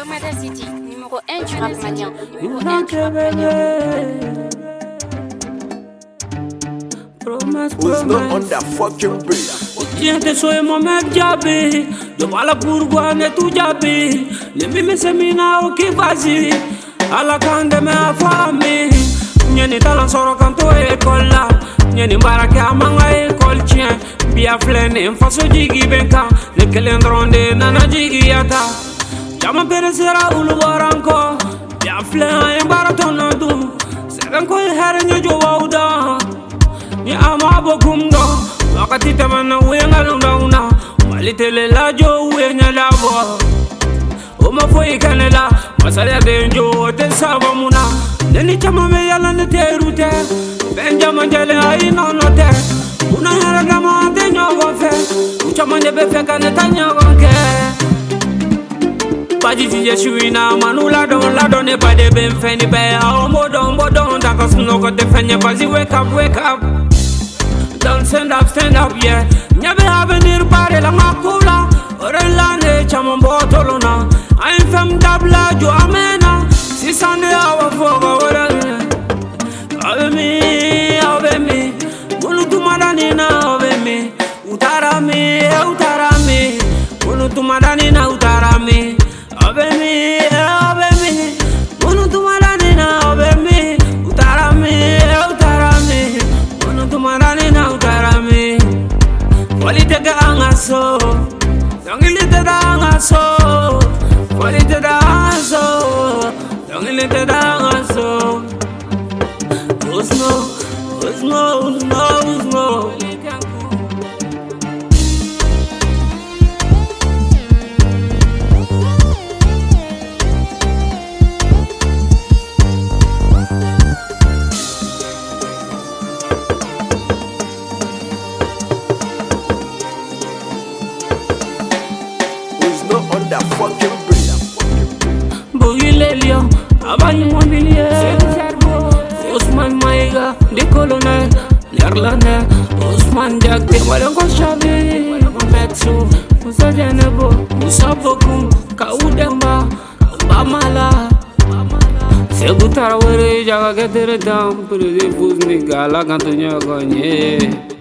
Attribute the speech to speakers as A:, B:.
A: Promada City, numéro 1 du rap malien.
B: Who's not on that fucking beat?
C: Gente soy momek jabi, yo bala pourquoi ne tu jabi. Ne mi semina o ki vazi, ala kande me afami. Nyeni talan soro kanto école la, nyeni barake amanga école tien. Bia flene faso jigi benka, ne kelen dronde nana jigi yata. Chama peresera ulu baranko, bia flene baratono du. Segan ko here nyojo wauda. Ni ama bokumdo wakati tamana wenga lunda walitele la jo wenya labo o ma foi kanela masaya benjo te sabamuna neni chama me yala ne terute benjamin jale ai no te una hera dama de nyogo fe uchama ne be fe kan tanya gonke baji ti yeshuina manula don ne pa de ben fe ni be a modon da ko suno ko de fenya bazi wake up. Don't stand up, yeah. Never have any party la makula. Orelane chama botolona. I'm from Dabla, jo amena. Si Sunday hour for ove me. Bunu tumadanina ove me. Utarame. Bunu tumadanina utarame. Ove me. Bunu tumadanina ove me. Utarame. Bunu tumadanina utarame. Qualite da angaso. Dongilite da angaso. Qualite da angaso. Dongilite da angaso. Usno.
B: On that fucking beat.
C: Bogilelio, Abayi Mobilier, Ousmane Maïga, des colonels, l'Irlandais, Ousmane Diak, des Walenko Chavi, Betsu, Moussa Dianebo, Moussa Bokoum, Kaoudemba, Bamala, Sebou Tarawere, Jaga Ketere Dam, pour les épouses Nigala, quand on y a gagné.